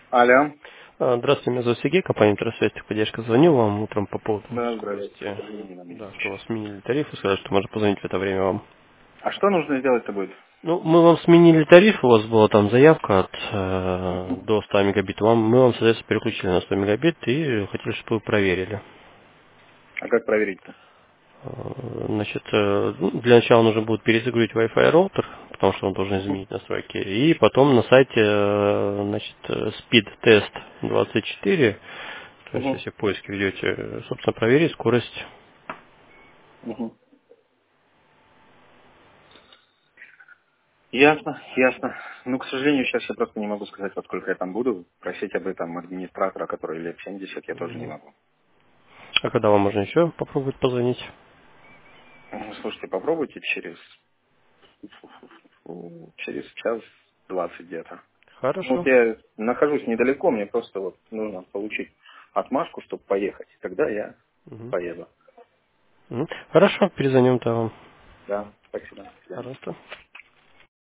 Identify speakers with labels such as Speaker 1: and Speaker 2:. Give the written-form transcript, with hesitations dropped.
Speaker 1: Алло.
Speaker 2: Здравствуйте, меня зовут Сергей, компания «Интерсвязь Поддержка». Звонил вам утром по поводу
Speaker 1: Да,
Speaker 2: скорости.
Speaker 1: здравствуйте. Извини на
Speaker 2: Да,
Speaker 1: минутку
Speaker 2: что у
Speaker 1: сейчас.
Speaker 2: вас сменили тариф, и сказали, что можно позвонить в это время вам.
Speaker 1: А что нужно сделать-то будет?
Speaker 2: Ну, мы вам сменили тариф, у вас была там заявка от до 100 мегабит. Мы вам, соответственно, переключили на 100 мегабит и хотели, чтобы вы проверили.
Speaker 1: А как проверить-то?
Speaker 2: Значит, для начала нужно будет перезагрузить Wi-Fi роутер, потому что он должен изменить настройки. И потом на сайте, значит, Speed Test 24, то есть
Speaker 1: Угу.
Speaker 2: если в поиске ведете, собственно, проверить скорость.
Speaker 1: Угу. Ясно, ясно. Ну, к сожалению, сейчас я просто не могу сказать, во сколько я там буду. Просить об этом администратора, который лет 70, я тоже не могу.
Speaker 2: А когда вам можно еще попробовать позвонить?
Speaker 1: Слушайте, попробуйте через час 20 где-то. Ну, вот
Speaker 2: Хорошо.
Speaker 1: я нахожусь недалеко, мне просто вот нужно получить отмашку, чтобы поехать. Тогда я
Speaker 2: Мгм.
Speaker 1: поеду.
Speaker 2: Хорошо, перезвоним-то вам.
Speaker 1: Да, спасибо. До свидания.
Speaker 2: Пожалуйста.